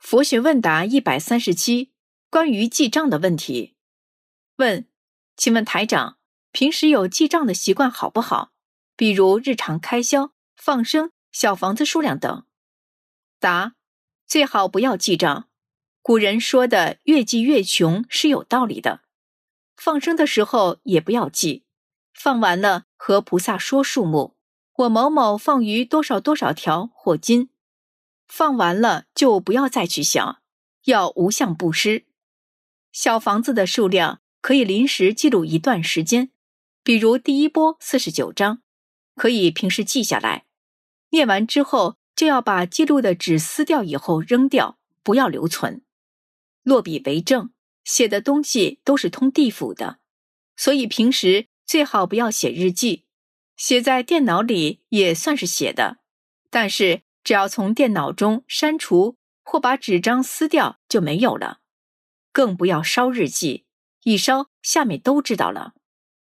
佛学问答137，关于记账的问题。问：请问台长，平时有记账的习惯好不好？比如日常开销、放生、小房子数量等。答：最好不要记账。古人说的越记越穷是有道理的。放生的时候也不要记，放完了和菩萨说数目，我某某放于多少多少条或斤。放完了就不要再去想，要无相布施。小房子的数量可以临时记录一段时间，比如第一波49章，可以平时记下来。念完之后就要把记录的纸撕掉以后扔掉，不要留存。落笔为证，写的东西都是通地府的，所以平时最好不要写日记，写在电脑里也算是写的，但是只要从电脑中删除或把纸张撕掉就没有了。更不要烧日记，一烧下面都知道了。